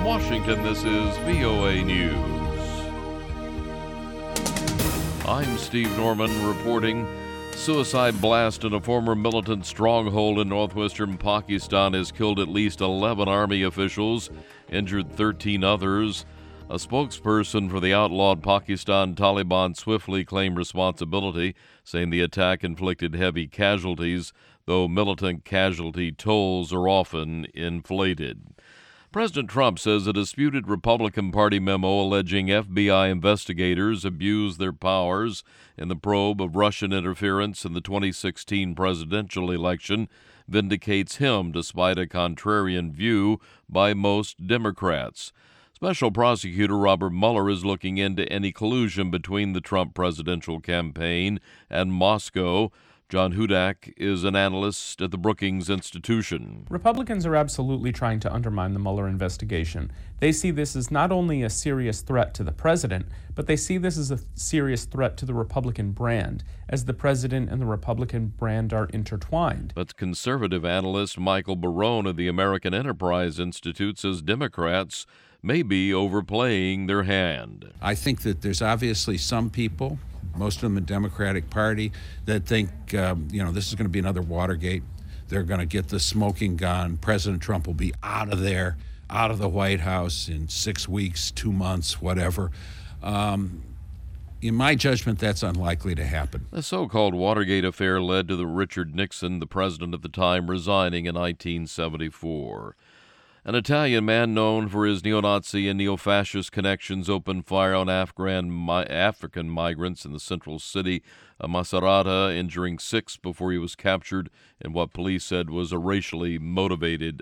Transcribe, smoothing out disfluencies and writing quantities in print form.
From Washington, this is VOA News. I'm Steve Norman reporting. Suicide blast in a former militant stronghold in northwestern Pakistan has killed at least 11 army officials, injured 13 others. A spokesperson for the outlawed Pakistan Taliban swiftly claimed responsibility, saying the attack inflicted heavy casualties, though militant casualty tolls are often inflated. President Trump says a disputed Republican Party memo alleging FBI investigators abused their powers in the probe of Russian interference in the 2016 presidential election vindicates him despite a contrarian view by most Democrats. Special Prosecutor Robert Mueller is looking into any collusion between the Trump presidential campaign and Moscow. John Hudak is an analyst at the Brookings Institution. Republicans are absolutely trying to undermine the Mueller investigation. They see this as not only a serious threat to the president, but they see this as a serious threat to the Republican brand, as the president and the Republican brand are intertwined. But conservative analyst Michael Barone of the American Enterprise Institute says Democrats may be overplaying their hand. I think that there's obviously some people, most of them in the Democratic Party, that think, this is going to be another Watergate. They're going to get the smoking gun. President Trump will be out of there, out of the White House in 6 weeks, 2 months, whatever. In my judgment, that's unlikely to happen. The so-called Watergate affair led to the Richard Nixon, the president at the time, resigning in 1974. An Italian man known for his neo-Nazi and neo-fascist connections opened fire on African migrants in the central city of Macerata, injuring 6 before he was captured in what police said was a racially motivated